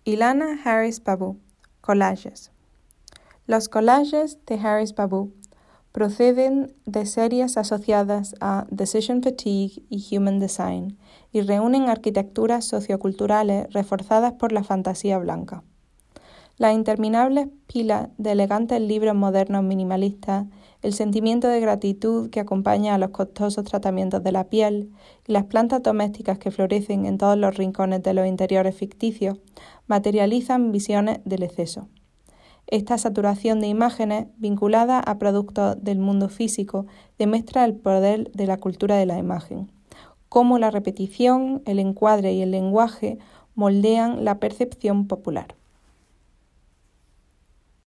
Ilana Harris Babu, collages. Los collages de Harris Babu proceden de series asociadas a Decision Fatigue y Human Design y reúnen arquitecturas socioculturales reforzadas por la fantasía blanca. Las interminables pilas de elegantes libros modernos minimalistas, el sentimiento de gratitud que acompaña a los costosos tratamientos de la piel y las plantas domésticas que florecen en todos los rincones de los interiores ficticios materializan visiones del exceso. Esta saturación de imágenes vinculada a productos del mundo físico demuestra el poder de la cultura de la imagen, cómo la repetición, el encuadre y el lenguaje moldean la percepción popular.